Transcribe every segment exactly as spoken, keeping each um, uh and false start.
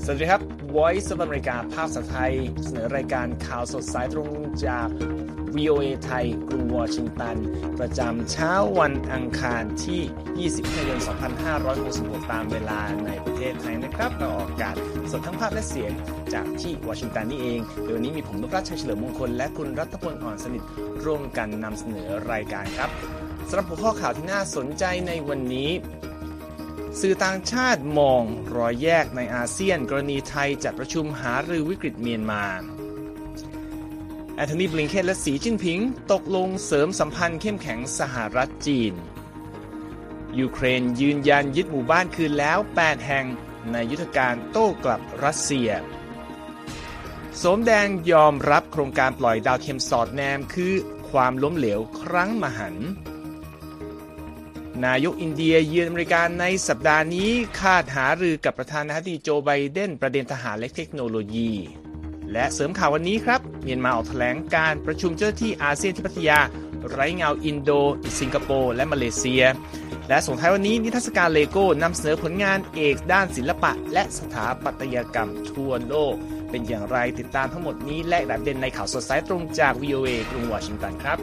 สวัสดีครับ Voice of America ภาคภาษาไทยเสนอรายการข่าวสดสายตรงจาก วี โอ เอ ไทยกรุงวอชิงตันประจำเช้าวันอังคารที่ยี่สิบกันยายนสองพันห้าร้อยหกสิบหกตามเวลาในประเทศไทยนะครับเราออกอากาศสดทั้งภาพและเสียงจากที่วอชิงตันนี่เองโดยวันนี้มีผมนพรัตน์ชัยเฉลิมมงคลและคุณรัตพลอ่อนสนิทร่วมกันนำเสนอรายการครับสำหรับหัวข้อข่าวที่น่าสนใจในวันนี้สื่อต่างชาติมองรอยแยกในอาเซียนกรณีไทยจัดประชุมหารือวิกฤตเมียนมาแอนโทนี บลิงเคนและสีจิ้นผิงตกลงเสริมสัมพันธ์เข้มแข็งสหรัฐจีนยูเครนยืนยันยึดหมู่บ้านคืนแล้วแปดแห่งในยุทธการโต้กลับรัสเซียโสมแดงยอมรับโครงการปล่อยดาวเทียมสอดแนมคือความล้มเหลวครั้งมหันต์นายกอินเดียเยือนอเมริกาในสัปดาห์นี้คาดหารือกับประธานาธิบดีโจไบเดนประเด็นทหารและเทคโนโลยีและเสริมข่าววันนี้ครับเมียนมาออกแถลงการประชุมเจ้าหน้าที่อาเซียนที่พัทยาไร้เงาอินโดสิงคโปร์และมาเลเซียและส่งท้ายวันนี้นิทรรศการเลโก้นำเสนอผลงานเอกด้านศิลปะและสถาปัตยกรรมทั่วโลกเป็นอย่างไรติดตามทั้งหมดนี้และหลายประเด็นในข่าวสดสายตรงจาก วี โอ เอ กรุงวอชิงตันครับ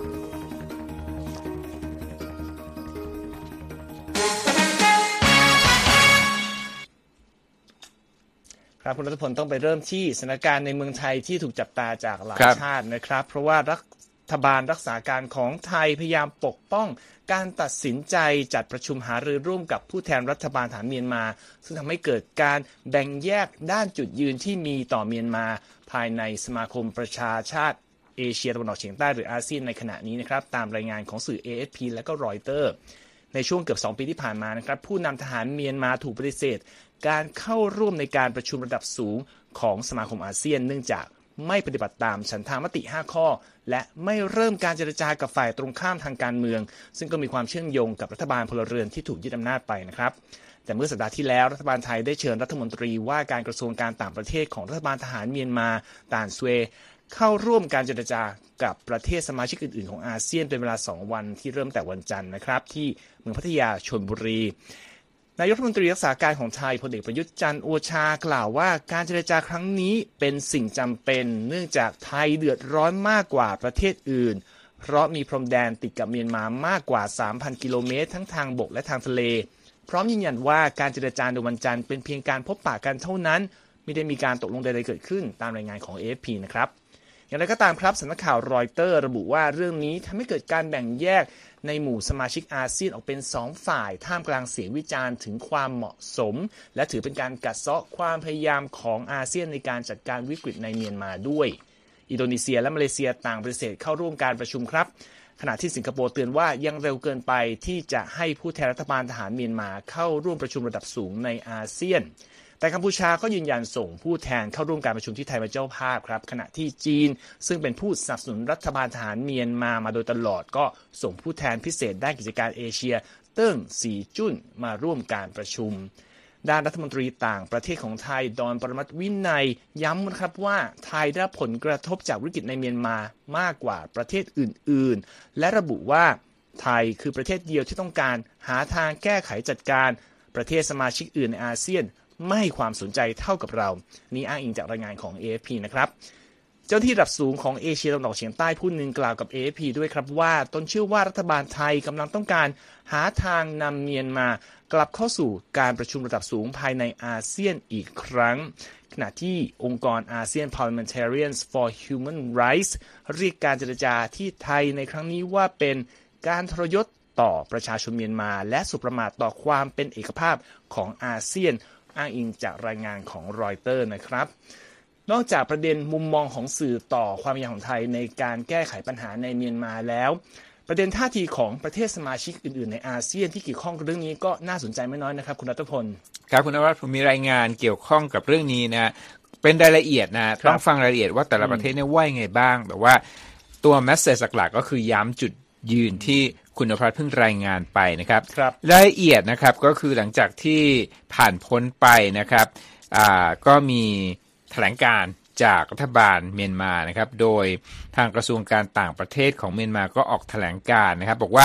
ครับคุณรัตพลต้องไปเริ่มที่สถานการณ์ในเมืองไทยที่ถูกจับตาจากหลายชาตินะครับเพราะว่ารัฐบาลรักษาการของไทยพยายามปกป้องการตัดสินใจจัดประชุมหารือร่วมกับผู้แทนรัฐบาลฐานเมียนมาซึ่งทำให้เกิดการแบ่งแยกด้านจุดยืนที่มีต่อเมียนมาภายในสมาคมประชาชาติเอเชียตะวันออกเฉียงใต้หรืออาเซียนในขณะนี้นะครับตามรายงานของสื่อ เอ เอฟ พี และก็รอยเตอร์ในช่วงเกือบสองปีที่ผ่านมานะครับผู้นำทหารเมียนมาถูกปฏิเสธการเข้าร่วมในการประชุมระดับสูงของสมาคมอาเซียนเนื่องจากไม่ปฏิบัติตามฉันทามติห้าข้อและไม่เริ่มการเจรจากับฝ่ายตรงข้ามทางการเมืองซึ่งก็มีความเชื่อมโยงกับรัฐบาลพลเรือนที่ถูกยึดอำนาจไปนะครับแต่เมื่อสัปดาห์ที่แล้วรัฐบาลไทยได้เชิญรัฐมนตรีว่าการกระทรวงการต่างประเทศของรัฐบาลทหารเมียนมาต่านซเวเข้าร่วมการเจรจากับประเทศสมาชิกอื่นๆของอาเซียนเป็นเวลาสองวันที่เริ่มแต่วันจันทร์นะครับที่เมืองพัทยาชลบุรีนายกรัฐมนตรีรักษาการของไทยพลเอกประยุทธ์จันทร์โอชากล่าวว่าการเจรจาครั้งนี้เป็นสิ่งจำเป็นเนื่องจากไทยเดือดร้อนมากกว่าประเทศอื่นเพราะมีพรมแดนติดกับเมียนมามากกว่า สามพัน กิโลเมตรทั้งทางบกและทางทะเลพร้อมยืนยันว่าการเจรจาในวันจันทร์เป็นเพียงการพบปะกันเท่านั้นไม่ได้มีการตกลงใดๆเกิดขึ้นตามรายงานของ เอ เอฟ พี นะครับอย่างไรก็ตามครับสำนักข่าวรอยเตอร์ระบุว่าเรื่องนี้ทำให้เกิดการแบ่งแยกในหมู่สมาชิกอาเซียนออกเป็นสองฝ่ายท่ามกลางเสียงวิจารณ์ถึงความเหมาะสมและถือเป็นการกัดเซาะความพยายามของอาเซียนในการจัดการวิกฤตในเมียนมาด้วยอินโดนีเซียและมาเลเซียต่างปฏิเสธเข้าร่วมการประชุมครับขณะที่สิงคโปร์เตือนว่ายังเร็วเกินไปที่จะให้ผู้แทนรัฐบาลทหารเมียนมาเข้าร่วมประชุมระดับสูงในอาเซียนแต่กัมพูชาก็ยืนยันส่งผู้แทนเข้าร่วมการประชุมที่ไทยเป็นเจ้าภาพครับขณะที่จีนซึ่งเป็นผู้สนับสนุนรัฐบาลทหารเมียนมามาโดยตลอดก็ส่งผู้แทนพิเศษด้านกิจการเอเชียเติ้งสีจุ้นมาร่วมการประชุมด้านรัฐมนตรีต่างประเทศของไทยดอนปรมัตถ์วินัยย้ำนะครับว่าไทยได้รับผลกระทบจากวิกฤตในเมียนมามากกว่าประเทศอื่นๆและระบุว่าไทยคือประเทศเดียวที่ต้องการหาทางแก้ไขจัดการประเทศสมาชิกอื่นในอาเซียนไม่ให้ความสนใจเท่ากับเรานี่อ้างอิงจากรายงานของ เอ เอฟ พี นะครับเจ้าที่ระดับสูงของเอเชียตะวันออกเฉียงใต้ผู้หนึ่งกล่าวกับ เอ เอฟ พี ด้วยครับว่าตนเชื่อว่ารัฐบาลไทยกำลังต้องการหาทางนำเมียนมากลับเข้าสู่การประชุมระดับสูงภายในอาเซียนอีกครั้งขณะที่องค์กร ASEAN Parliamentarians for Human Rights เรียกการเจรจาที่ไทยในครั้งนี้ว่าเป็นการทรยศต่อประชาชนเมียนมาและสุประมาทต่อความเป็นเอกภาพของอาเซียนอ้างอิงจากรายงานของรอยเตอร์นะครับนอกจากประเด็นมุมมองของสื่อต่อความพยายามของไทยในการแก้ไขปัญหาในเมียนมาแล้วประเด็นท่าทีของประเทศสมาชิกอื่นๆในอาเซียนที่เกี่ยวข้องกับเรื่องนี้ก็น่าสนใจไม่น้อยนะครับคุณรัตพลครับคุณนวัฒน์ผมมีรายงานเกี่ยวข้องกับเรื่องนี้นะเป็นรายละเอียดนะต้องฟังรายละเอียดว่าแต่ละประเทศเนี่ยว่ายังไงบ้างแต่ว่าตัวแมสเสจหลักๆก็คือย้ำจุดยืนที่คุณนภัทรเพิ่งรายงานไปนะครับรายละเอียดนะครับก็คือหลังจากที่ผ่านพ้นไปนะครับอ่าก็มีแถลงการจากรัฐบาลเมียนมานะครับโดยทางกระทรวงการต่างประเทศของเมียนมาก็ออกแถลงการนะครับบอกว่า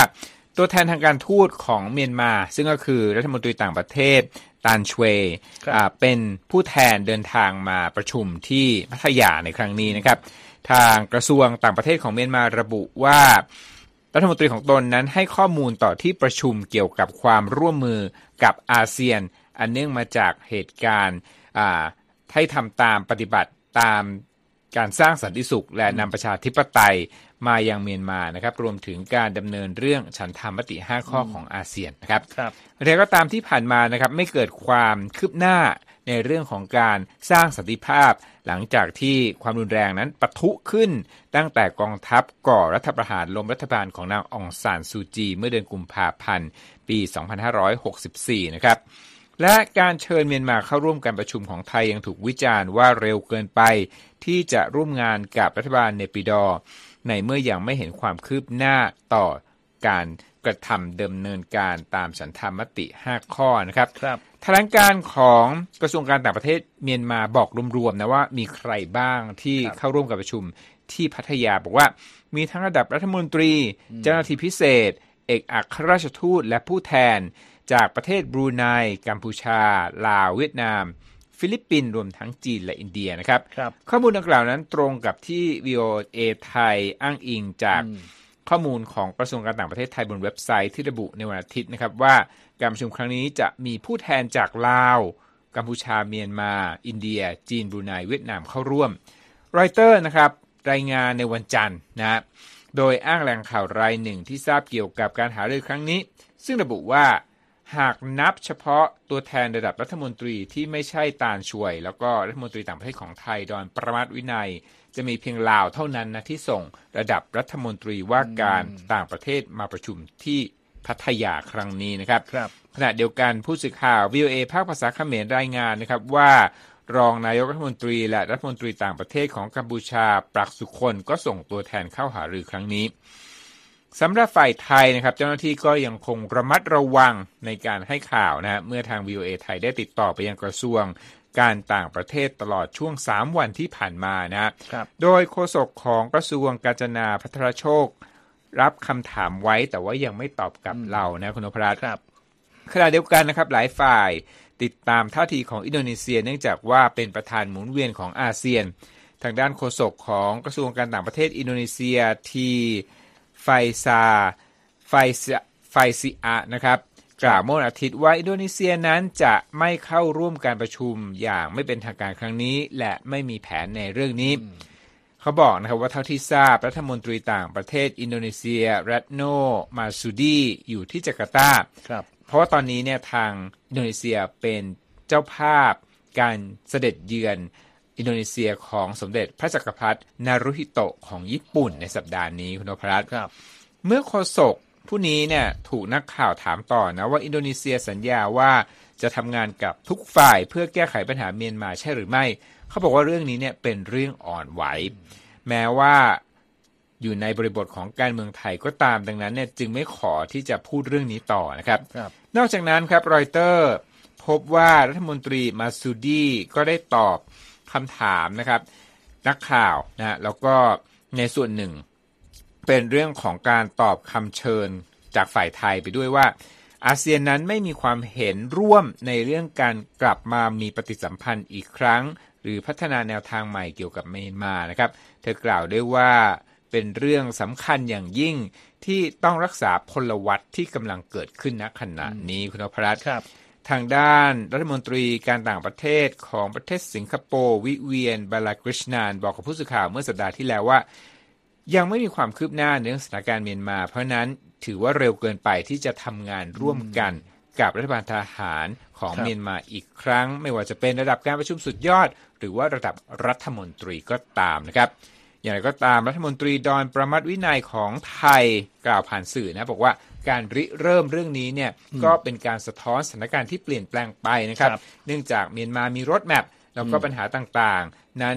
ตัวแทนทางการทูตของเมียนมาซึ่งก็คือรัฐมนตรีต่างประเทศตานชเวเป็นผู้แทนเดินทางมาประชุมที่พัทยาในครั้งนี้นะครับทางกระทรวงต่างประเทศของเมียนมาระบุว่ารัฐมนตรีของตนนั้นให้ข้อมูลต่อที่ประชุมเกี่ยวกับความร่วมมือกับอาเซียนอันเนื่องมาจากเหตุการณ์ให้ทำตามปฏิบัติตามการสร้างสันติสุขและนำประชาธิปไตยมายังเมียนมานะครับรวมถึงการดำเนินเรื่องฉันทามติห้าข้อของอาเซียนนะครับครับแต่ก็ตามที่ผ่านมานะครับไม่เกิดความคืบหน้าในเรื่องของการสร้างสันติภาพหลังจากที่ความรุนแรงนั้นปะทุขึ้นตั้งแต่กองทัพก่อรัฐประหารล้มรัฐบาลของนางองซานซูจีเมื่อเดือนกุมภาพันธ์ปีสองพันห้าร้อยหกสิบสี่นะครับและการเชิญเมียนมาเข้าร่วมการประชุมของไทยยังถูกวิจารณ์ว่าเร็วเกินไปที่จะร่วมงานกับรัฐบาลเนปิดอร์ในเมื่อยังไม่เห็นความคืบหน้าต่อการกระทำดำเนินการตามฉันทามติห้าข้อนะครับครับแถลงการของกระทรวงการต่างประเทศเมียนมาบอกรวมๆนะว่ามีใครบ้างที่เข้าร่วมการประชุมที่พัทยาบอกว่ามีทั้งระดับรัฐมนตรีเจ้าหน้าที่พิเศษเอกอัครราชทูตและผู้แทนจากประเทศบรูไนกัมพูชาลาวเวียดนามฟิลิปปินส์รวมทั้งจีนและอินเดียนะครับข้อมูลดังกล่าวนั้นตรงกับที่ วี โอ เอ ไทยอ้างอิงจากข้อมูลของกระทรวงการต่างประเทศไทยบนเว็บไซต์ที่ระบุในวันอาทิตย์นะครับว่าการประชุมครั้งนี้จะมีผู้แทนจากลาวกัมพูชาเมียนมาอินเดียจีนบรูไนเวียดนามเข้าร่วมรอยเตอร์นะครับรายงานในวันจันทร์นะโดยอ้างแหล่งข่าวรายหนึ่งที่ทราบเกี่ยวกับการหารือครั้งนี้ซึ่งระบุว่าหากนับเฉพาะตัวแทนระดับรัฐมนตรีที่ไม่ใช่ตาลช่วยแล้วก็รัฐมนตรีต่างประเทศของไทยดอนประมาทวินัยจะมีเพียงลาวเท่านั้นนะที่ส่งระดับรัฐมนตรีว่าการต่างประเทศมาประชุมที่พัทยาครั้งนี้นะครับขณะเดียวกันผู้สื่อข่าว วี โอ เอ ภาคภาษาเขมรรายงานนะครับว่ารองนายกรัฐมนตรีและรัฐมนตรีต่างประเทศของกัมพูชาปรักสุคนก็ส่งตัวแทนเข้าหารือครั้งนี้สำหรับฝ่ายไทยนะครับเจ้าหน้าที่ก็ยังคงระมัดระวังในการให้ข่าวนะเมื่อทาง วี โอ เอ ไทยได้ติดต่อไปยังกระทรวงการต่างประเทศตลอดช่วงสามวันที่ผ่านมานะครับโดยโฆษกของกระทรวงกาญจนาภัทรโชครับคำถามไว้แต่ว่ายังไม่ตอบกลับเรานะคุณนพรัตน์ครับขณะเดียวกันนะครับหลายฝ่ายติดตามท่าทีของอินโดนีเซียเนื่องจากว่าเป็นประธานหมุนเวียนของอาเซียนทางด้านโฆษกของกระทรวงการต่างประเทศอินโดนีเซียทีไฟซาไฟไฟซิอานะครับกล่าวเมื่อวันอาทิตย์ว่าอินโดนีเซียนั้นจะไม่เข้าร่วมการประชุมอย่างไม่เป็นทางการครั้งนี้และไม่มีแผนในเรื่องนี้เขาบอกนะครับว่าเท่าที่ทราบรัฐมนตรีต่างประเทศอินโดนีเซียรัตโนมาซูดีอยู่ที่จาการ์ตาเพราะว่าตอนนี้เนี่ยทางอินโดนีเซียเป็นเจ้าภาพการเสด็จเยือนอินโดนีเซียของสมเด็จพระจักรพรรดินารุฮิโตะของญี่ปุ่นในสัปดาห์นี้คุณนพรัตน์เมื่อโฆษกผู้นี้เนี่ยถูกนักข่าวถามต่อนะว่าอินโดนีเซียสัญญาว่าจะทำงานกับทุกฝ่ายเพื่อแก้ไขปัญหาเมียนมาใช่หรือไม่เขาบอกว่าเรื่องนี้เนี่ยเป็นเรื่องอ่อนไหวแม้ว่าอยู่ในบริบทของการเมืองไทยก็ตามดังนั้นเนี่ยจึงไม่ขอที่จะพูดเรื่องนี้ต่อนะครับนอกจากนั้นครับรอยเตอร์พบว่ารัฐมนตรีมาซูดีก็ได้ตอบคำถามนะครับนักข่าวนะแล้วก็ในส่วนหนึ่งเป็นเรื่องของการตอบคำเชิญจากฝ่ายไทยไปด้วยว่าอาเซียนนั้นไม่มีความเห็นร่วมในเรื่องการกลับมามีปฏิสัมพันธ์อีกครั้งหรือพัฒนาแนวทางใหม่เกี่ยวกับเมียนมานะครับเธอกล่าวด้วยว่าเป็นเรื่องสำคัญอย่างยิ่งที่ต้องรักษาพลวัตที่กำลังเกิดขึ้นณขณะนี้คุณนพรัตน์ทางด้านรัฐมนตรีการต่างประเทศของประเทศสิงคโปร์วิเวียนบาลากริชนานบอกกับผู้สื่อข่าวเมื่อสัปดาห์ที่แล้วว่ายังไม่มีความคืบหน้าในเรื่องสถานการณ์เมียนมาเพราะนั้นถือว่าเร็วเกินไปที่จะทำงานร่วมกันกับรัฐบาลทหารของเมียนมาอีกครั้งไม่ว่าจะเป็นระดับการประชุมสุดยอดหรือว่าระดับรัฐมนตรีก็ตามนะครับอย่างไรก็ตามรัฐมนตรีดอนประมัติวินัยของไทยกล่าวผ่านสื่อนะบอกว่าการริเริ่มเรื่องนี้เนี่ยก็เป็นการสะท้อนสถานการณ์ที่เปลี่ยนแปลงไปนะครับเนื่องจากเมียนมามีรถแมพแล้วก็ปัญหาต่างๆนั้น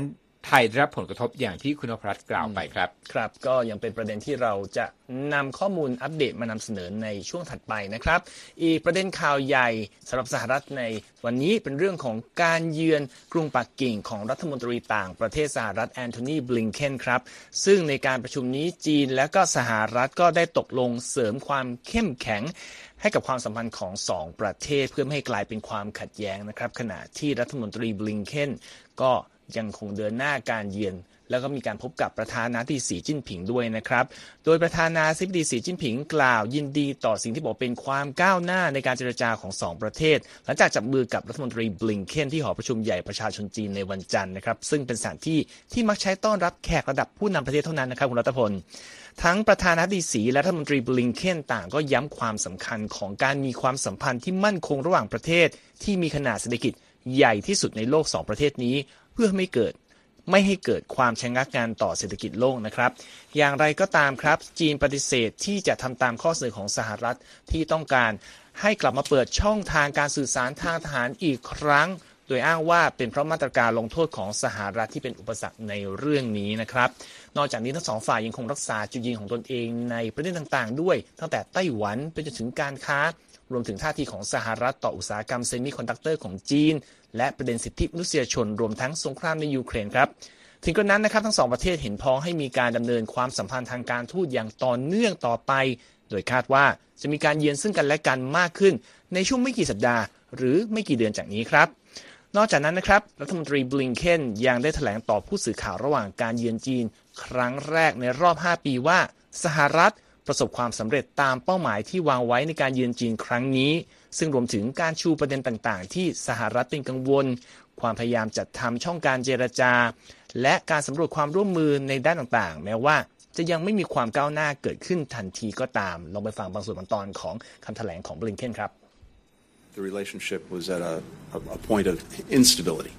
ไทยได้รับผลกระทบอย่างที่คุณนพรัตน์กล่าวไปครับครับก็ยังเป็นประเด็นที่เราจะนำข้อมูลอัปเดตมานำเสนอในช่วงถัดไปนะครับอีกประเด็นข่าวใหญ่สำหรับสหรัฐในวันนี้เป็นเรื่องของการเยือนกรุงปักกิ่งของรัฐมนตรีต่างประเทศสหรัฐแอนโทนีบลิงเคนครับซึ่งในการประชุมนี้จีนและก็สหรัฐก็ได้ตกลงเสริมความเข้มแข็งให้กับความสัมพันธ์ของสองประเทศเพื่อไม่ให้กลายเป็นความขัดแย้งนะครับขณะที่รัฐมนตรีบลิงเคนก็ยังคงเดินหน้าการเยือนแล้วก็มีการพบกับประธานาธิบดีสีจิ้นผิงด้วยนะครับโดยประธานาธิบดีสีจิ้นผิงกล่าวยินดีต่อสิ่งที่บอกเป็นความก้าวหน้าในการเจรจาของสองประเทศหลังจากจับมือกับรัฐมนตรีบลิงเคนที่หอประชุมใหญ่ประชาชนจีนในวันจันทร์นะครับซึ่งเป็นสถานที่ที่มักใช้ต้อนรับแขกระดับผู้นำประเทศเท่านั้นนะครับคุณรัตพลทั้งประธานาธิบดีสีและรัฐมนตรีบลิงเคนต่างก็ย้ำความสำคัญของการมีความสัมพันธ์ที่มั่นคงระหว่างประเทศที่มีขนาดเศรษฐกิจใหญ่ที่สุดในโลกสองประเทศนี้เพื่อไม่เกิดไม่ให้เกิดความชะงักงันต่อเศรษฐกิจโลกนะครับอย่างไรก็ตามครับจีนปฏิเสธที่จะทำตามข้อเสนอของสหรัฐที่ต้องการให้กลับมาเปิดช่องทางการสื่อสารทางทหารอีกครั้งโดยอ้างว่าเป็นเพราะมาตรการลงโทษของสหรัฐที่เป็นอุปสรรคในเรื่องนี้นะครับนอกจากนี้ทั้งสองฝ่ายยังคงรักษาจุดยืนของตนเองในประเด็นต่างๆด้วยตั้งแต่ไต้หวันไปจนถึงการค้ารวมถึงท่าทีของสหรัฐต่ออุตสาหกรรมเซมิคอนดักเตอร์ของจีนและประเด็นสิทธิมนุษยชนรวมทั้งสงครามในยูเครนครับถึงกระนั้นนะครับทั้งสองประเทศเห็นพ้องให้มีการดำเนินความสัมพันธ์ทางการทูตอย่างต่อเนื่องต่อไปโดยคาดว่าจะมีการเยือนซึ่งกันและกันมากขึ้นในช่วงไม่กี่สัปดาห์หรือไม่กี่เดือนจากนี้ครับนอกจากนั้นนะครับรัฐมนตรีบลิงเคนยังได้แถลงต่อผู้สื่อข่าวระหว่างการเยือนจีนครั้งแรกในรอบห้าปีว่าสหรัฐประสบความสำเร็จตามเป้าหมายที่วางไว้ในการเยือนจีนครั้งนี้ซึ่งรวมถึงการชูประเด็นต่างๆที่สหรัฐเป็นกังวลความพยายามจัดทำช่องการเจรจาและการสำรวจความร่วมมือในด้านต่างๆแม้ว่าจะยังไม่มีความก้าวหน้าเกิดขึ้นทันทีก็ตามลองไปฟังบางส่วนบางตอนของคำแถลงของบลิงเคนครับ The relationship was at a, a, a point of instability,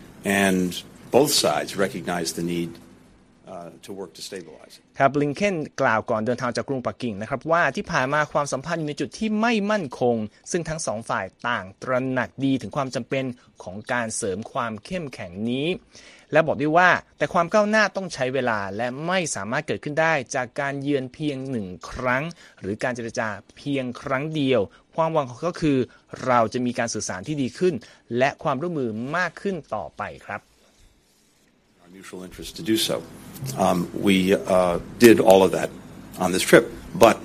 and both sides recognized the need uh, to work to stabilize it. ครับบลิงเคนกล่าวก่อนเดินทางจากกรุงปักกิ่งนะครับว่าที่ผ่านมาความสัมพันธ์อยู่ในจุดที่ไม่มั่นคงซึ่งทั้งสองฝ่ายต่างตระหนักดีถึงความจำเป็นของการเสริมความเข้มแข็งนี้และบอกด้วยว่าแต่ความก้าวหน้าต้องใช้เวลาและไม่สามารถเกิดขึ้นได้จากการเยือนเพียงหนึ่งครั้งหรือการเจรจาเพียงครั้งเดียวความหวังก็คือเราจะมีการสื่อสารที่ดีขึ้นและความร่วมมือมากขึ้นต่อไปครับ Our mutual interest to do so. Um, we uh, did all of that on this trip, but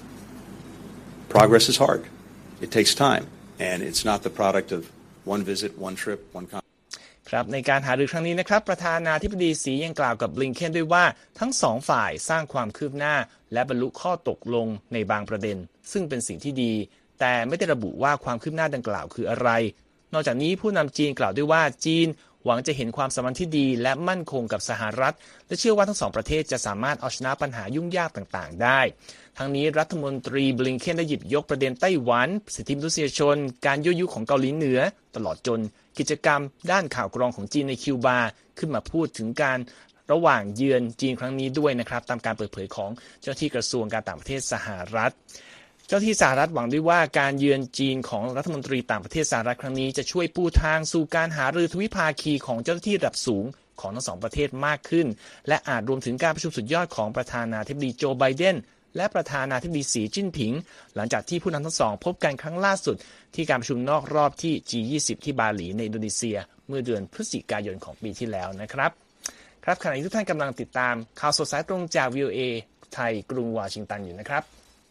progress is hard. It takes time, and it's not the product of one visit, one trip, one conference. ครับในการหารือครั้งนี้นะครับประธานาธิบดีสียังกล่าวกับบลิงเคนด้วยว่าทั้งสองฝ่ายสร้างความคืบหน้าและบรรลุข้อตกลงในบางประเด็นซึ่งเป็นสิ่งที่ดีแต่ไม่ได้ระบุว่าความคืบหน้าดังกล่าวคืออะไรนอกจากนี้ผู้นำจีนกล่าวด้วยว่าจีนหวังจะเห็นความสัมพันธ์ที่ดีและมั่นคงกับสหรัฐและเชื่อว่าทั้งสองประเทศจะสามารถเอาชนะปัญหายุ่งยากต่างๆได้ทั้งนี้รัฐมนตรีบลิงเคนได้หยิบยกประเด็นไต้หวันสิทธิมนุษยชนการยั่วยุของเกาหลีเหนือตลอดจนกิจกรรมด้านข่าวกรองของจีนในคิวบาขึ้นมาพูดถึงการระหว่างเยือนจีนครั้งนี้ด้วยนะครับตามการเปิดเผยของเจ้าหน้าที่กระทรวงการต่างประเทศสหรัฐเจ้าหน้าที่สหรัฐหวังด้วยว่าการเยือนจีนของรัฐมนตรีต่างประเทศสหรัฐครั้งนี้จะช่วยปูทางสู่การหารือทวิภาคีของเจ้าหน้าที่ระดับสูงของทั้งสองประเทศมากขึ้นและอาจรวมถึงการประชุมสุดยอดของประธานาธิบดีโจไบเดนและประธานาธิบดีสีจิ้นผิงหลังจากที่ผู้นำทั้งสองพบกันครั้งล่าสุดที่การประชุมนอกรอบที่ จี ยี่สิบ ที่บาหลีในอินโดนีเซียเมื่อเดือนพฤศจิกายนของปีที่แล้วนะครับครับขณะนี้ทุกท่านกำลังติดตามข่าวสดสายตรงจาก วี โอ เอ ไทยกรุงวอชิงตันอยู่นะครับ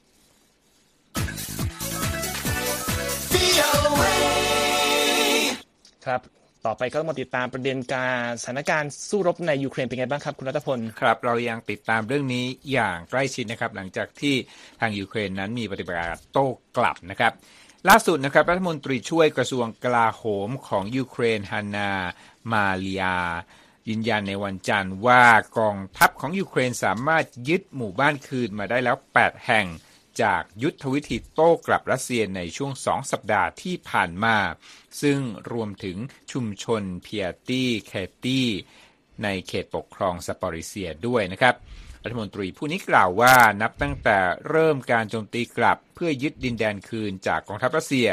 ครับต่อไปก็มาติดตามประเด็นการสถานการณ์สู้รบในยูเครนเป็นไงบ้างครับคุณรัตพลครับเรายังติดตามเรื่องนี้อย่างใกล้ชิดนะครับหลังจากที่ทางยูเครนนั้นมีปฏิบัติการโต้กลับนะครับล่าสุดนะครับรัฐมนตรีช่วยกระทรวงกลาโหมของยูเครนฮานามาเลียยืนยันในวันจันทร์ว่ากองทัพของยูเครนสามารถยึดหมู่บ้านคืนมาได้แล้วแปดแห่งจากยุทธวิธีโต้กลับรัสเซียในช่วงสองสัปดาห์ที่ผ่านมาซึ่งรวมถึงชุมชนเพียตี้เคตี้ในเขตปกครองซาปอริเซียด้วยนะครับรัฐมนตรีผู้นี้กล่าวว่านับตั้งแต่เริ่มการโจมตีกลับเพื่อยึดดินแดนคืนจากกองทัพรัสเซีย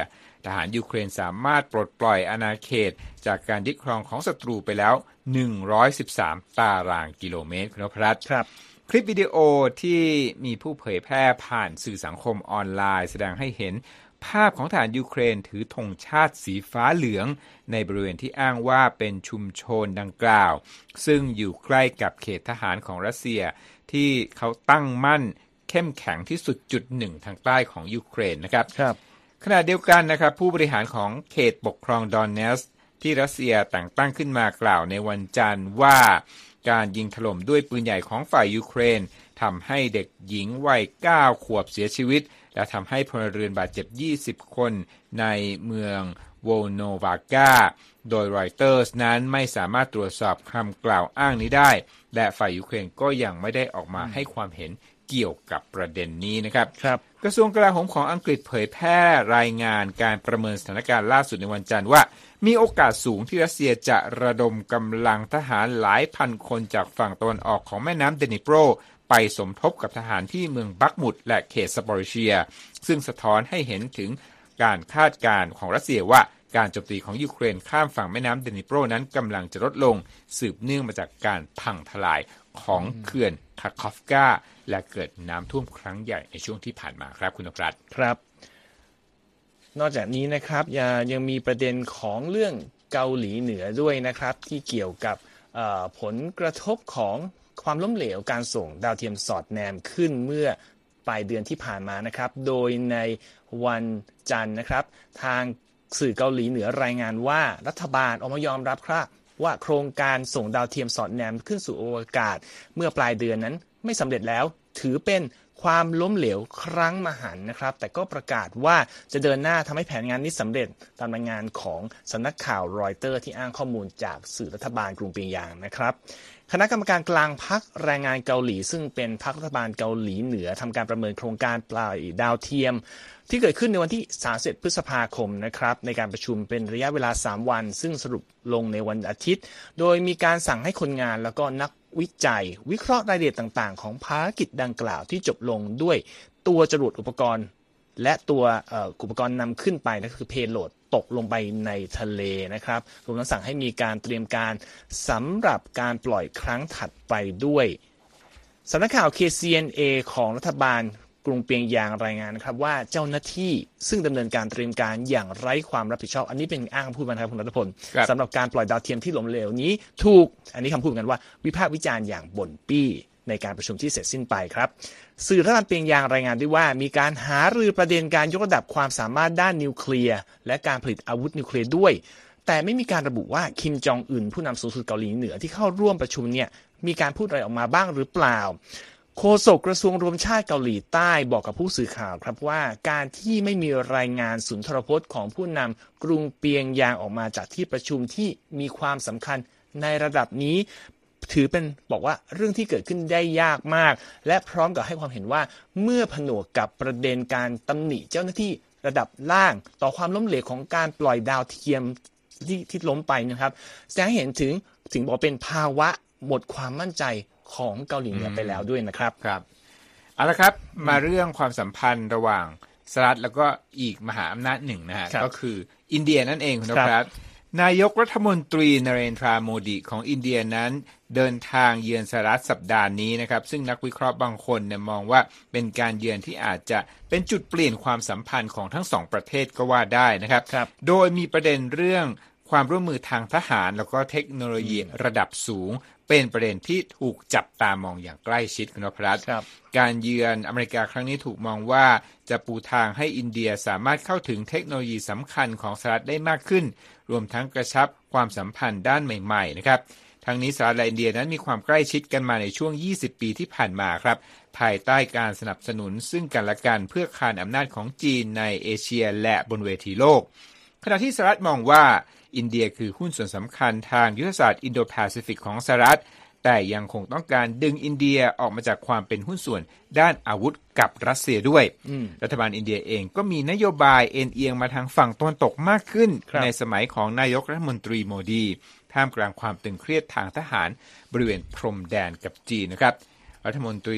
ทหารยูเครนสามารถปลดปล่อยอาณาเขตจากการยึดครองของศัตรูไปแล้วหนึ่งร้อยสิบสามตารางกิโลเมตรคุณนพรัตน์ครับคลิปวิดีโอที่มีผู้เผยแพร่ผ่านสื่อสังคมออนไลน์แสดงให้เห็นภาพของทหารยูเครนถือธงชาติสีฟ้าเหลืองในบริเวณที่อ้างว่าเป็นชุมชนดังกล่าวซึ่งอยู่ใกล้กับเขตทหารของรัสเซียที่เขาตั้งมั่นเข้มแข็งที่สุดจุดหนึ่งทางใต้ของยูเครนนะครับครับขณะเดียวกันนะครับผู้บริหารของเขตปกครองดอนเนสที่รัสเซียแต่งตั้งขึ้นมากล่าวในวันจันทร์ว่าการยิงถล่มด้วยปืนใหญ่ของฝ่ายยูเครนทำให้เด็กหญิงวัยเก้าขวบเสียชีวิตและทำให้พลเรือนบาดเจ็บยี่สิบคนในเมืองโวโนวากาโดยรอยเตอร์สนั้นไม่สามารถตรวจสอบคำกล่าวอ้างนี้ได้และฝ่ายยูเครนก็ยังไม่ได้ออกมาให้ความเห็นเกี่ยวกับประเด็นนี้นะครับครับกระทรวงกลาโหมของอังกฤษเผยแพร่รายงานการประเมินสถานการณ์ล่าสุดในวันจันทร์ว่ามีโอกาสสูงที่รัสเซียจะระดมกำลังทหารหลายพันคนจากฝั่งตะวันออกของแม่น้ำเดนิโปรไปสมทบกับทหารที่เมืองบักมุดและเขตซาปอริเชียซึ่งสะท้อนให้เห็นถึงการคาดการณ์ของรัสเซียว่าการโจมตีของยูเครนข้ามฝั่งแม่น้ำเดนิโปรนั้นกำลังจะลดลงสืบเนื่องมาจากการพังทลายของเขื่อนคาคอฟกาและเกิดน้ำท่วมครั้งใหญ่ในช่วงที่ผ่านมาครับคุณนพรัตน์ครับนอกจากนี้นะครับยังมีประเด็นของเรื่องเกาหลีเหนือด้วยนะครับที่เกี่ยวกับผลกระทบของความล้มเหลวการส่งดาวเทียมสอดแนมขึ้นเมื่อปลายเดือนที่ผ่านมานะครับโดยในวันจันทร์นะครับทางสื่อเกาหลีเหนือรายงานว่ารัฐบาลออกมายอมรับครับว่าโครงการส่งดาวเทียมสอดแนมขึ้นสู่อวกาศเมื่อปลายเดือนนั้นไม่สำเร็จแล้วถือเป็นความล้มเหลวครั้งมหันต์นะครับแต่ก็ประกาศว่าจะเดินหน้าทำให้แผนงานนี้สำเร็จตามรายงานของสำนักข่าวรอยเตอร์ที่อ้างข้อมูลจากสื่อรัฐบาลกรุงเปียงยางนะครับคณะกรรมการกลางพรรคแรงงานเกาหลีซึ่งเป็นพรรครัฐบาลเกาหลีเหนือทำการประเมินโครงการปล่อยดาวเทียมที่เกิดขึ้นในวันที่สามสิบเอ็ดพฤษภาคมนะครับในการประชุมเป็นระยะเวลาสามวันซึ่งสรุปลงในวันอาทิตย์โดยมีการสั่งให้คนงานแล้วก็นักวิจัยวิเคราะห์รายละเอียดต่างๆของภารกิจดังกล่าวที่จบลงด้วยตัวจรวดอุปกรณ์และตัวอุปกรณ์นำขึ้นไปนั่นคือเพโลดตกลงไปในทะเลนะครับรวมทั้งสั่งให้มีการเตรียมการสำหรับการปล่อยครั้งถัดไปด้วยสำนักข่าว เค ซี เอ็น เอ ของรัฐบาลกรุงเปียงยางรายงานนะครับว่าเจ้าหน้าที่ซึ่งดำเนินการเตรียมการอย่างไร้ความรับผิดชอบอันนี้เป็นอ้างคำพูดบรรทัดคุณรัตพลสำหรับการปล่อยดาวเทียมที่ล้มเหลวนี้ถูกอันนี้คำพูดกันว่าวิพากษ์วิจารณ์อย่างบ่นปี้ในการประชุมที่เสร็จสิ้นไปครับสื่อรัฐบาลเปียงยางรายงานด้วยว่ามีการหารือประเด็นการยกระดับความสามารถด้านนิวเคลียร์และการผลิตอาวุธนิวเคลียร์ด้วยแต่ไม่มีการระบุว่าคิมจองอึนผู้นำสูงสุดเกาหลีเหนือที่เข้าร่วมประชุมเนี่ยมีการพูดอะไรออกมาบ้างหรือเปล่าโฆษกกระทรวงรวมชาติเกาหลีใต้บอกกับผู้สื่อข่าวครับว่าการที่ไม่มีรายงานสุนทรพจน์ของผู้นำกรุงเปียงยางออกมาจากที่ประชุมที่มีความสำคัญในระดับนี้ถือเป็นบอกว่าเรื่องที่เกิดขึ้นได้ยากมากและพร้อมกับให้ความเห็นว่าเมื่อผนวกกับประเด็นการตำหนิเจ้าหน้าที่ระดับล่างต่อความล้มเหลวของการปล่อยดาวเทียมที่ที่ล้มไปนะครับแสดงให้เห็นถึงถึงบอกเป็นภาวะหมดความมั่นใจของเกาหลีเหนือไปแล้วด้วยนะครับครับเอาละครับมาเรื่องความสัมพันธ์ระหว่างสหรัฐแล้วก็อีกมหาอำนาจหนึ่งนะฮะก็คืออินเดียนั่นเองคุณครับนายกรัฐมนตรีนเรนทราโมดีของอินเดียนั้นเดินทางเยือนสหรัฐสัปดาห์นี้นะครับซึ่งนักวิเคราะห์บางคนเนี่ยมองว่าเป็นการเยือนที่อาจจะเป็นจุดเปลี่ยนความสัมพันธ์ของทั้งสองประเทศก็ว่าได้นะครับโดยมีประเด็นเรื่องความร่วมมือทางทหารแล้วก็เทคโนโลยีระดับสูงเป็นประเด็นที่ถูกจับตามองอย่างใกล้ชิดคุณนพรัตน์การเยือนอเมริกาครั้งนี้ถูกมองว่าจะปูทางให้อินเดียสามารถเข้าถึงเทคโนโลยีสำคัญของสหรัฐได้มากขึ้นรวมทั้งกระชับความสัมพันธ์ด้านใหม่ๆนะครับทั้งนี้สหรัฐและอินเดียนั้นมีความใกล้ชิดกันมาในช่วงยี่สิบปีที่ผ่านมาครับภายใต้การสนับสนุนซึ่งกันและกันเพื่อคานอำนาจของจีนในเอเชียและบนเวทีโลกขณะที่สหรัฐมองว่าอินเดียคือหุ้นส่วนสำคัญทางยุทธศาสตร์อินโดแปซิฟิกของสหรัฐแต่ยังคงต้องการดึงอินเดียออกมาจากความเป็นหุ้นส่วนด้านอาวุธกับรัสเซียด้วยรัฐบาลอินเดียเองก็มีนโยบายเอ็นเอียงมาทางฝั่งตะวันตกมากขึ้นในสมัยของนายกรัฐมนตรีโมดีท่ามกลางความตึงเครียดทางทหารบริเวณพรมแดนกับจีนนะครับรัฐมนตรี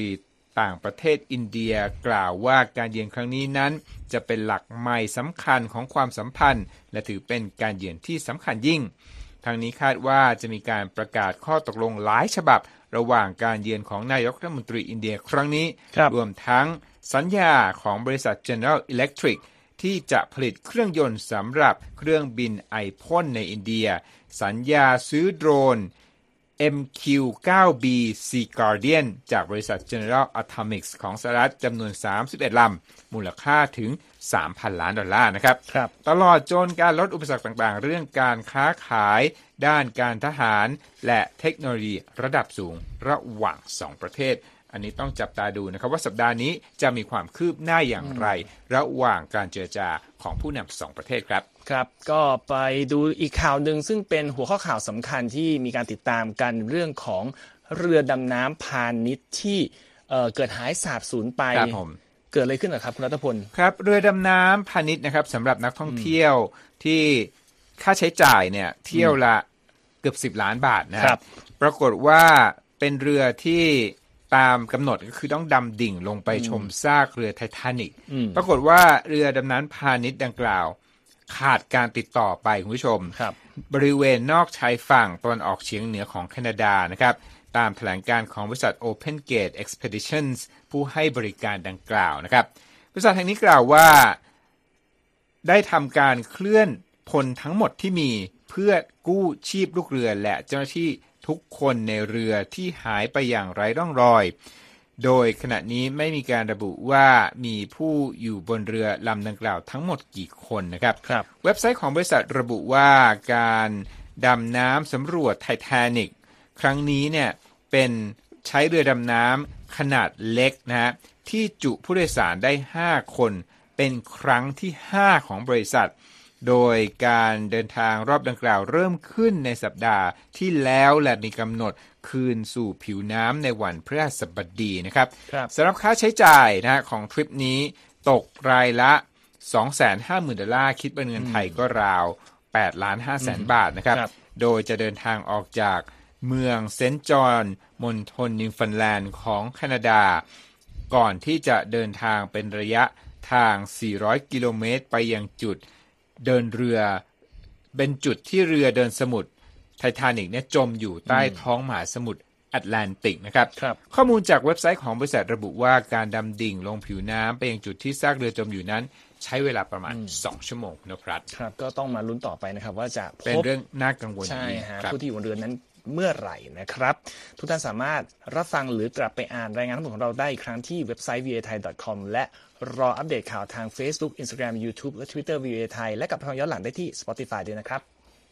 ต่างประเทศอินเดียกล่าวว่าการเยือนครั้งนี้นั้นจะเป็นหลักใหม่สำคัญของความสัมพันธ์และถือเป็นการเยือนที่สำคัญยิ่งทางนี้คาดว่าจะมีการประกาศข้อตกลงหลายฉบับระหว่างการเยือนของนายกรัฐมนตรีอินเดียครั้งนี้ ร, รวมทั้งสัญญาของบริษัท General Electric ที่จะผลิตเครื่องยนต์สำหรับเครื่องบินไอพ่นในอินเดียสัญญาซื้อโดรน เอ็ม คิว ไนน์ บี Sea Guardian จากบริษัท General Atomics ของสหรัฐจำนวนสามสิบเอ็ดลำมูลค่าถึง สามพัน ล้านดอลลาร์นะครับตลอดจนการลดอุปสรรคต่างๆเรื่องการค้าขายด้านการทหารและเทคโนโลยีระดับสูงระหว่างสองประเทศอันนี้ต้องจับตาดูนะครับว่าสัปดาห์นี้จะมีความคืบหน้าอย่างไรระหว่างการเจรจาของผู้นำสองประเทศครับครับก็ไปดูอีกข่าวหนึ่งซึ่งเป็นหัวข้อข่าวสำคัญที่มีการติดตามกันเรื่องของเรือดำน้ำพาณิชย์ที่เอ่อเกิดหายสาบสูญไปเกิดอะไรขึ้นเหรอครับคุณรัตพลครับเรือดำน้ำพาณิชย์นะครับสำหรับนักท่องเที่ยวที่ค่าใช้จ่ายเนี่ยเที่ยวละเกือบสิบล้านบาทนะครับปรากฏว่าเป็นเรือที่ตามกำหนดก็คือต้องดำดิ่งลงไปชมซากเรือไททานิคปรากฏว่าเรือดำน้ำพาณิชย์ดังกล่าวขาดการติดต่อไปคุณผู้ชมบบริเวณนอกชายฝั่งตะวันออกเฉียงเหนือของแคนาดานะครับตามแถลงการของบริษัท Open Gate Expeditions ผู้ให้บริการดังกล่าวนะครับบริษัทแห่งนี้กล่าวว่าได้ทำการเคลื่อนพลทั้งหมดที่มีเพื่อกู้ชีพลูกเรือและเจ้าหน้าที่ทุกคนในเรือที่หายไปอย่างไร้ร่องรอยโดยขณะนี้ไม่มีการระบุว่ามีผู้อยู่บนเรือลำดังกล่าวทั้งหมดกี่คนนะครับครับเว็บไซต์ของบริษัทระบุว่าการดำน้ำสำรวจไททานิคครั้งนี้เนี่ยเป็นใช้เรือดำน้ำขนาดเล็กนะฮะที่จุผู้โดยสารได้ห้าคนเป็นครั้งที่ห้าของบริษัทโดยการเดินทางรอบดังกล่าวเริ่มขึ้นในสัปดาห์ที่แล้วและมีกำหนดคืนสู่ผิวน้ำในวันพฤหัสบดีนะครับสำหรับค่าใช้จ่ายนะของทริปนี้ตกรายละ สองแสนห้าหมื่น ดอลลาร์คิดเป็นเงินไทยก็ราวแปดล้านห้าแสนบาทนะครับโดยจะเดินทางออกจากเมืองเซนต์จอห์นมณฑลนิวฟันแลนด์ของแคนาดาก่อนที่จะเดินทางเป็นระยะทางสี่ร้อยกิโลเมตรไปยังจุดเดินเรือเป็นจุดที่เรือเดินสมุทรไททานิคเนี่ยจมอยู่ใต้ท้องมหาสมุทรแอตแลนติกนะครับข้อมูลจากเว็บไซต์ของบริษัทระบุว่าการดำดิ่งลงผิวน้ำไปยังจุดที่ซากเรือจมอยู่นั้นใช้เวลาประมาณสองชั่วโมงนะครับครับก็ต้องมาลุ้นต่อไปนะครับว่าจะเป็นเรื่องน่ากังวลใช่ฮะผู้ที่อยู่บนเรือนั้นเมื่อไหร่นะครับทุกท่านสามารถรับฟังหรือกลับไปอ่านรายงานทั้งหมดของเราได้อีกครั้งที่เว็บไซต์ วี โอ เอ ไทย ดอท คอม และรออัปเดตข่าวทาง Facebook Instagram YouTube และ Twitter วี โอ เอ ไทยและกับฟังย้อนหลังได้ที่ Spotify ด้วยนะครับ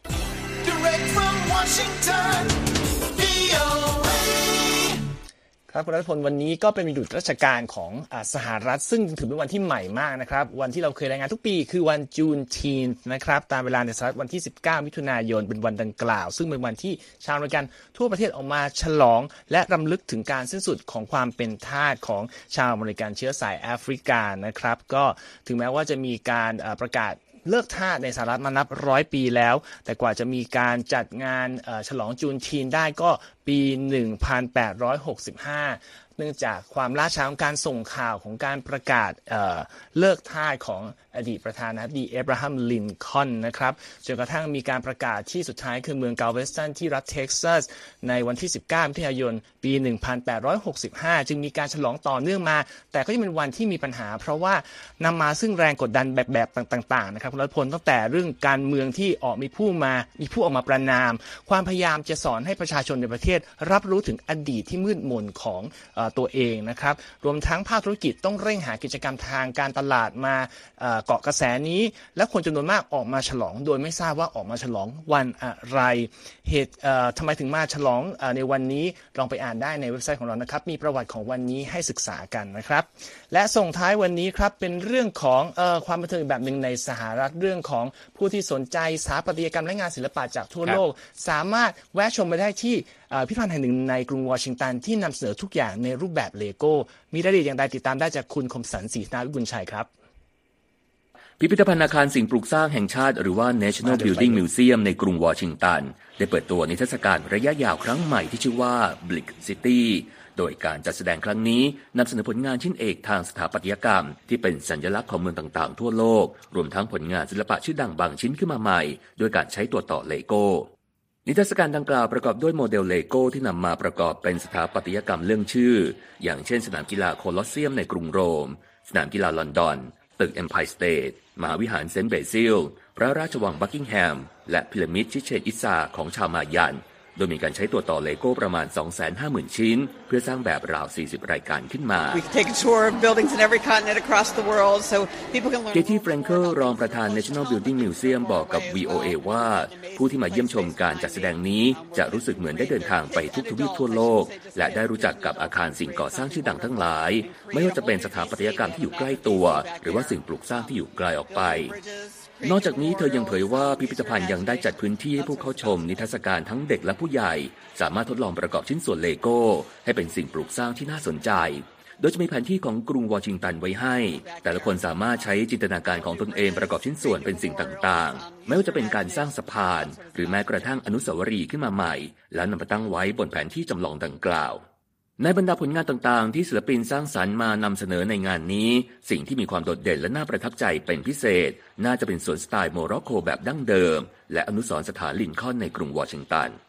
Direct from Washington วี โอ เอ ครับคุณรัฐพลวันนี้ก็เป็นวันหยุดราชการของสหรัฐซึ่งถือเป็นวันที่ใหม่มากนะครับวันที่เราเคยรายงานทุกปีคือวันจูนทีนนะครับตามเวลาในสหรัฐวันที่สิบเก้ามิถุนายนเป็นวันดังกล่าวซึ่งเป็นวันที่ชาวอเมริกันทั่วประเทศออกมาฉลองและรำลึกถึงการสิ้นสุดของความเป็นทาสของชาวอเมริกันเชื้อสายแอฟริกันนะครับก็ถึงแม้ว่าจะมีการประกาศเลิกทาสในสหรัฐมานับร้อยปีแล้วแต่กว่าจะมีการจัดงานฉลองจูนทีนได้ก็ปีหนึ่งพันแปดร้อยหกสิบห้าเนื่องจากความล่าช้าของการส่งข่าวของการประกาศ เอ่อ เลิกทาสของอดีตประธานาธิบดีเอเบราฮัมลินคอล์นนะครับจนกระทั่งมีการประกาศที่สุดท้ายคือเมืองกาลเวสตันที่รัฐเท็กซัสในวันที่สิบเก้ามิถุนายนปีหนึ่งพันแปดร้อยหกสิบห้าจึงมีการฉลองต่อเนื่องมาแต่ก็ยังเป็นวันที่มีปัญหาเพราะว่านำมาซึ่งแรงกดดันแบบแบบต่างๆนะครับคุณรัฐพลตั้งแต่เรื่องการเมืองที่ออกมีผู้มามีผู้ออกมาประณามความพยายามจะสอนให้ประชาชนในประเทศรับรู้ถึงอดีตที่มืดมนของเอ่อตัวเองนะครับรวมทั้งภาคธุรกิจต้องเร่งหากิจกรรมทางการตลาดมาเอ่อเกาะกระแสนี้และคนจำนวนมากออกมาฉลองโดยไม่ทราบว่าออกมาฉลองวันอะไรเหตุเอ่อทำไมถึงมาฉลองเอ่อในวันนี้ลองไปอ่านได้ในเว็บไซต์ของเรานะครับมีประวัติของวันนี้ให้ศึกษากันนะครับและส่งท้ายวันนี้ครับเป็นเรื่องของเอ่อความบันเทิงแบบหนึ่งในสหรัฐเรื่องของผู้ที่สนใจสถาปัตยกรรมและงานศิลปะจากทั่วโลกสามารถแวะชมไปได้ที่พิพิธภัณฑ์แห่งหนึ่งในกรุงวอชิงตันที่นำเสนอทุกอย่างในรูปแบบเลโก้มีรายละเอียดอย่างไรติดตามได้จากคุณคมสันต์ศรีนาวิบุญชัยครับพิพิธภัณฑ์อาคารสิ่งปลูกสร้างแห่งชาติหรือว่า National Building Museum ในกรุงวอชิงตันได้เปิดตัวนิทรรศการระยะยาวครั้งใหม่ที่ชื่อว่า Brick City โดยการจัดแสดงครั้งนี้นำเสนอผลงานชิ้นเอกทางสถาปัตยกรรมที่เป็นสัญลักษณ์ของเมืองต่างๆทั่วโลกรวมทั้งผลงานศิลปะชื่อดังบางชิ้นขึ้นมาใหม่โดยการใช้ตัวต่อเลโก้นิทรรศการดังกล่าวประกอบด้วยโมเดลเลโก้ที่นำมาประกอบเป็นสถาปัตยกรรมเรื่องชื่ออย่างเช่นสนามกีฬาโคลอสเซียมในกรุงโรมสนามกีฬาลอนดอนตึก Empire State มหาวิหารเซนต์เบซิลพระราชวังบักกิงแฮมและพีระมิดชิเชนอิซาของชาวมายันโดยมีการใช้ตัวต่อเลโก้ประมาณ สองแสนห้าหมื่น ชิ้นเพื่อสร้างแบบราว สี่สิบ รายการขึ้นมา เกตี้ แฟรงเคิลรองประธาน National Building Museum บอกกับ วี โอ เอ ว่าผู้ที่มาเยี่ยมชมการจัดแสดงนี้จะรู้สึกเหมือนได้เดินทางไปทุกทวีปทั่วโลกและได้รู้จักกับอาคารสิ่งก่อสร้างชื่อดังทั้งหลายไม่ว่าจะเป็นสถาปัตยกรรมที่อยู่ใกล้ตัวหรือว่าสิ่งปลูกสร้างที่อยู่ไกลออกไปนอกจากนี้เธอยังเผยว่าพิพิธภัณฑ์ยังได้จัดพื้นที่ให้ผู้เข้าชมนิทรรศการทั้งเด็กและผู้ใหญ่สามารถทดลองประกอบชิ้นส่วนเลโก้ให้เป็นสิ่งปลูกสร้างที่น่าสนใจโดยจะมีแผนที่ของกรุงวอชิงตันไว้ให้แต่ละคนสามารถใช้จินตนาการของตนเองประกอบชิ้นส่วนเป็นสิ่งต่างๆไม่ว่าจะเป็นการสร้างสะพานหรือแม้กระทั่งอนุสาวรีย์ขึ้นมาใหม่แล้วนำมาตั้งไว้บนแผนที่จำลองดังกล่าวในบรรดาผลงานต่างๆที่ศิลปินสร้างสรรค์มานำเสนอในงานนี้สิ่งที่มีความโดดเด่นและน่าประทับใจเป็นพิเศษน่าจะเป็นสวนสไตล์โมร็อกโกแบบดั้งเดิมและอนุสรณ์สถานลินคอล์นในกรุงวอชิงตัน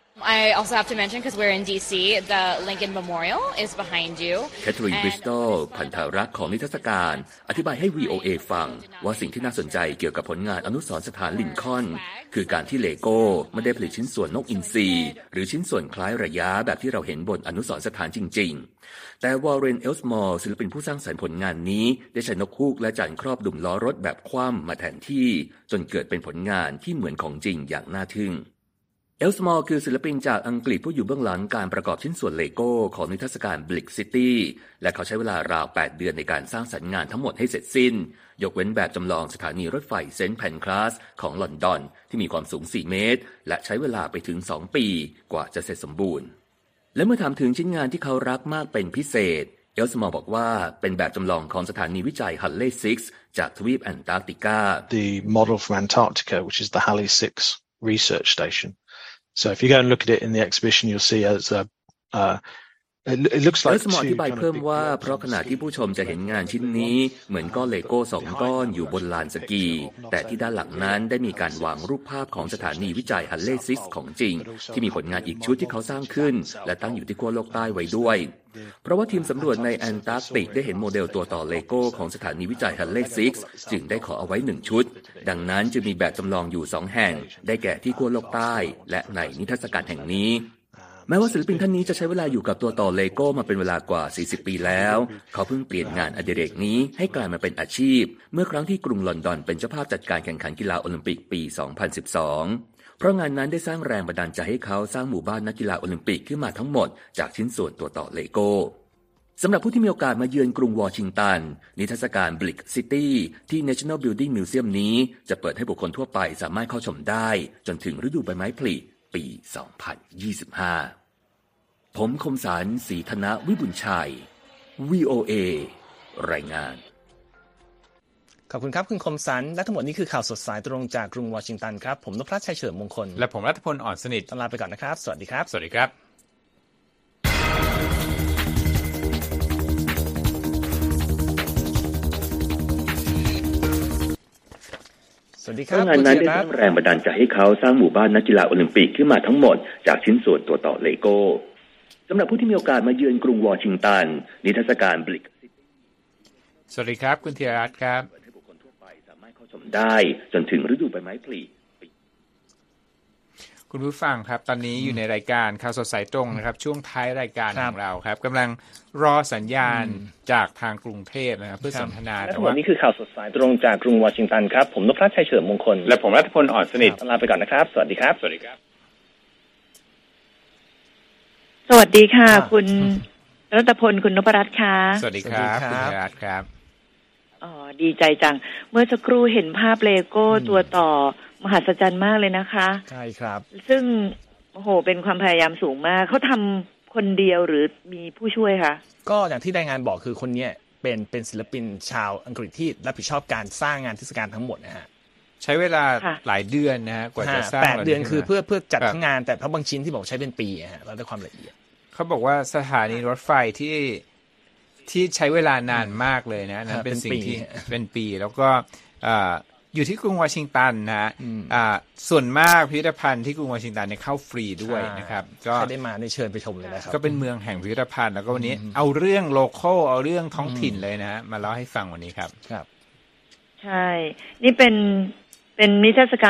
I also have to mention because we're in ดี ซี the Lincoln Memorial is behind you แคทเธอรีน บริสตอลพันธรักษ์ของนิทรรศการอธิบายให้ วี โอ เอ ฟังว่าสิ่งที่น่าสนใจเกี่ยวกับผลงานอนุสรณ์สถานลินคอล์นคือการที่เลโก้ไม่ได้ผลิตชิ้นส่วนนกอินทรีหรือชิ้นส่วนคล้ายระยะแบบที่เราเห็นบนอนุสรณ์สถานจริงๆแต่วอร์เรน เอลส์มอร์ศิลปินผู้สร้างสรรค์ผลงานนี้ได้ใช้นกฮูกและจานครอบดุมล้อรถแบบคว่ำมาแทนที่จนเกิดเป็นผลงานที่เหมือนของจริงอย่างน่าทึ่งเอลส์มอร์คือศิลปินจากอังกฤษผู้อยู่เบื้องหลังการประกอบชิ้นส่วนเลโก้ของนิทรรศการ Brick City และเขาใช้เวลาราวแปดเดือนในการสร้างสรรค์งานทั้งหมดให้เสร็จสิ้นยกเว้นแบบจำลองสถานีรถไฟเซนต์แพนคลาสของลอนดอนที่มีความสูงสี่เมตรและใช้เวลาไปถึงสองปีกว่าจะเสร็จสมบูรณ์และเมื่อถามถึงชิ้นงานที่เขารักมากเป็นพิเศษเอลส์มอร์บอกว่าเป็นแบบจำลองของสถานีวิจัย Halley ซิกซ์จากทวีปแอนตาร์กติกา The model from Antarctica which is the Halley ซิกซ์ research station So if you go and look at it in the exhibition, you'll see as a, uh, it, it looks like และสมอธิบายเพิ่มว่าเพราะขณะที่ผู้ชมจะเห็นงานชิ้นนี้เหมือนก้อนเลโก้สองก้อนอยู่บนลานสกีแต่ที่ด้านหลังนั้นได้มีการวางรูปภาพของสถานีวิจัยฮัลเลย์ซิกซ์ของจริงที่มีผลงานอีกชุดที่เขาสร้างขึ้นและตั้งอยู่ที่ขั้วโลกใต้ไว้ด้วยเพราะว่าทีมสำรวจในแอนตาร์กติกได้เห็นโมเดลตัวต่อเลโก้ของสถานีวิจัยฮัลเลย์ซิกซ์จึงได้ขอเอาไว้หนึ่งชุดดังนั้นจึงมีแบบจำลองอยู่สองแห่งได้แก่ที่ขั้วโลกใต้และในนิทรรศการแห่งนี้แม้ว่าศิลปินท่านนี้จะใช้เวลาอยู่กับตัวต่อเลโก้มาเป็นเวลากว่าสี่สิบปีแล้วเขาเพิ่งเปลี่ยนงานอดิเรกนี้ให้กลายมาเป็นอาชีพเมื่อครั้งที่กรุงลอนดอนเป็นเจ้าภาพจัดการแข่งขันกีฬาโอลิมปิกปีสองพันสิบสองเพราะงานนั้นได้สร้างแรงบันดาลใจให้เขาสร้างหมู่บ้านนักกีฬาโอลิมปิกขึ้นมาทั้งหมดจากชิ้นส่วนตัวต่อเลโก้สำหรับผู้ที่มีโอกาสมาเยือนกรุงวอชิงตันนิทรรศการ Brick City ที่ National Building Museum นี้จะเปิดให้บุคคลทั่วไปสามารถเข้าชมได้จนถึงฤดูใบไม้ผลิปีสองพันยี่สิบห้าผมคมสารศรีธนวิบุญชัย วี โอ เอ รายงานขอบคุณครับคุณคมสันและทั้งหมดนี้คือข่าวสดสายตรงจากกรุงวอชิงตันครับผมนพรัตน์ชัยเฉลิมมงคลและผมรัฐพลอ่อนสนิทลาไปก่อนนะครับสวัสดีครับสวัสดีครับสวัสดีครับงานนั้นได้สร้างแรงบันดาลใจให้เขาสร้างหมู่บ้านนักกีฬาโอลิมปิกขึ้นมาทั้งหมดจากชิ้นส่วนตัวต่อเลโก้สำหรับผู้ที่มีโอกาสมาเยือนกรุงวอชิงตันนิทรรศการ Brick City สวัสดีครับคุณธีรรัตน์ครับให้บุคคลทั่วไปสามารถเข้าชมได้จนถึงฤดูใบไม้ผลิคุณผู้ฟังครับตอนนี้อยู่ในรายการข่าวสดสายตรงนะครับช่วงท้ายรายการของเราครับกำลังรอสัญญาณจากทางกรุงเทพนะครับเพื่อสนทนาแต่ว่านี่คือข่าวสดสายตรงจากกรุงวอชิงตันครับผมนพรัตน์ชัยเฉลิมมงคลและผมรัฐพลอ่อนสนิทลาไปก่อนนะครับสวัสดีครับสวัสดีครับสวัสดีค่ะคุณรัตพลคุณนพรัตน์ค่ะสวัสดีครับคุณธีรรัตน์ครับอ๋อดีใจจังเมื่อสักครู่เห็นภาพเลโก้ตัวต่อมหัศจรรย์มากเลยนะคะใช่ครับซึ่งโอ้โหเป็นความพยายามสูงมากเขาทำคนเดียวหรือมีผู้ช่วยคะก็อย่างที่รายงานบอกคือคนนี้เป็นเป็นศิลปินชาวอังกฤษที่รับผิดชอบการสร้างงานเทศกาลทั้งหมดนะฮะใช้เวลาหลายเดือนนะฮะกว่าจะสร้างแปดเดือนคือเพื่อเพื่อจัดทั้งงานแต่เพราะบางชิ้นที่บอกใช้เป็นปีฮะแล้วด้วยความละเอียดเขเขาบอกว่าสถานีรถไฟที่ที่ใช้เวลานานมากเลยนะนั้นเป็นสิ่งที่เป็นปีแล้วก็อยู่ที่กรุงวอชิงตันนะส่วนมากพิพิธภัณฑ์ที่กรุงวอชิงตันเนี่ยเข้าฟรีด้วยนะครับก็ได้มาในเชิญไปชมเลยนะครับก็เป็นเมืองแห่งพิพิธภัณฑ์แล้วก็วันนี้เอาเรื่องโลคอลเอาเรื่องท้องถิ่นเลยนะฮะมาเล่าให้ฟังวันนี้ครับครับใช่นี่เป็นเป็นนิทรรศการ